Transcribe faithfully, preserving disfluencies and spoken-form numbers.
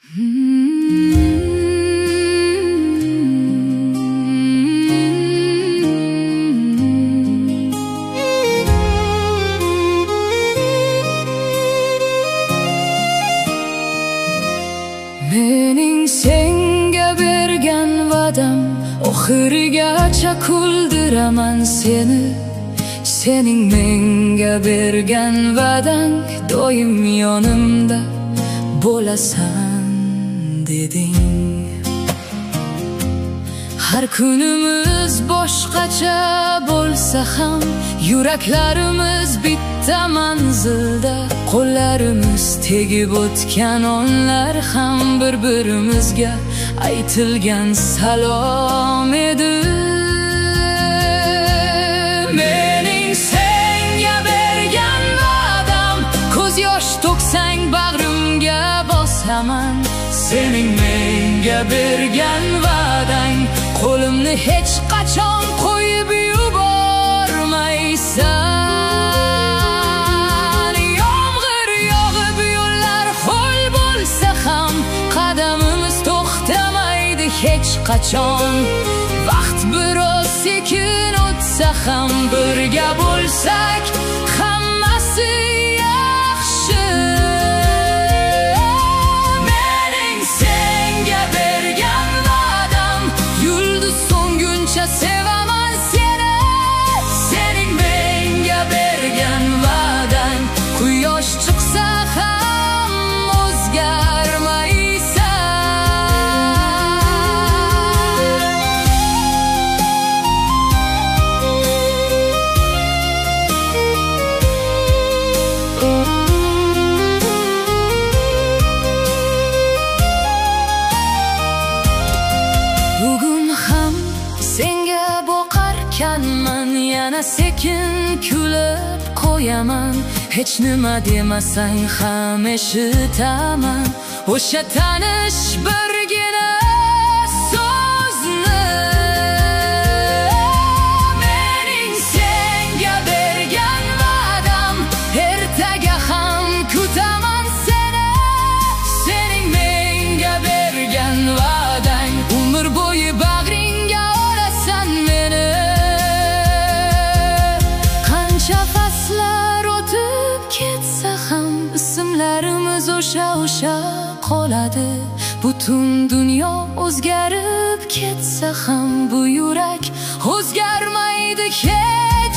Mening senga bergan va'dam, oxirigacha kuldiraman seni. Sening menga bergan va'dang, doim yonimda bo'lasan deding. Har kunimiz boshqacha bo'lsa ham, yuraklarimiz bitta manzilda. Qo'llarimiz tegib o'tgan onlar ham bir-birimizga aytilgan salom edi. Mening senga bergan va'dam, ko'z yosh to'ksang bag'rimga bosaman. Sening menga bergan va'dang, qo'limni hech qachon qo'yib yubormaysan. Yomg'ir yog'ib yo'llar ho'l bo'lsa ham, qadamimiz to'xtamaydi hech qachon. Vaqt biroz sekin o'tsa ham, birga bo'lsak hammasi yaxshi. Mening senga bergan va'dam, yulduz so'nguncha sevaman seni. Sening menga bergan va'dang, quyosh chiqsa ham o'zgarmaysan. Bugun ham senga boqarkanman, yana sekin kulib qo'yaman. Hech nima demasang ham eshitaman o'sha tanish birgina so'zni. Mening senga bergan va'dam, ertaga ham kutaman seni. Sening menga bergan va'dang, umr bo'yi bag'ringga olasan meni. Qancha faslar o'tib ketsa ham, ismlarimiz o'sha o'sha qoladi. Butun dunyo o'zgarib ketsa ham, bu yurak o'zgarmaydi hech